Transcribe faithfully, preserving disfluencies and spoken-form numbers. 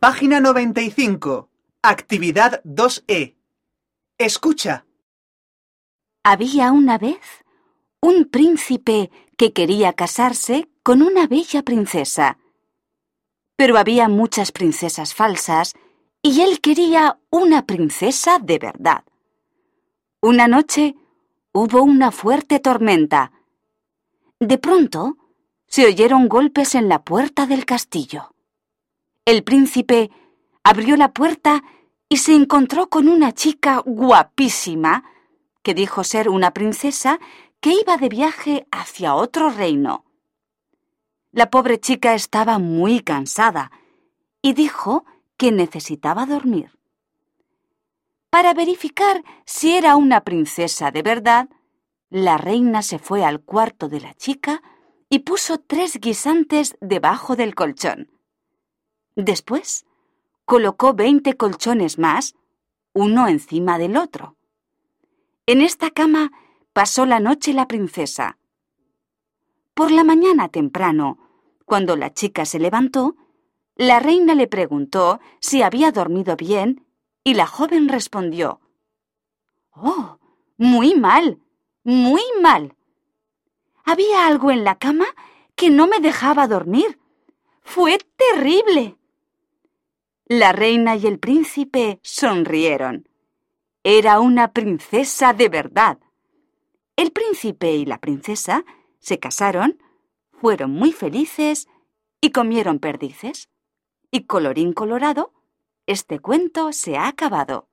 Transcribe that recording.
Página noventa y cinco. Actividad dos E. Escucha. Había una vez un príncipe que quería casarse con una bella princesa. Pero había muchas princesas falsas y él quería una princesa de verdad. Una noche hubo una fuerte tormenta. De pronto se oyeron golpes en la puerta del castillo. El príncipe abrió la puerta y se encontró con una chica guapísima que dijo ser una princesa que iba de viaje hacia otro reino. La pobre chica estaba muy cansada y dijo que necesitaba dormir. Para verificar si era una princesa de verdad, la reina se fue al cuarto de la chica y puso tres guisantes debajo del colchón. Después, colocó veinte colchones más, uno encima del otro. En esta cama pasó la noche la princesa. Por la mañana temprano, cuando la chica se levantó, la reina le preguntó si había dormido bien y la joven respondió: «Oh, muy mal, muy mal. Había algo en la cama que no me dejaba dormir. Fue terrible». La reina y el príncipe sonrieron. Era una princesa de verdad. El príncipe y la princesa se casaron, fueron muy felices y comieron perdices. Y colorín colorado, este cuento se ha acabado.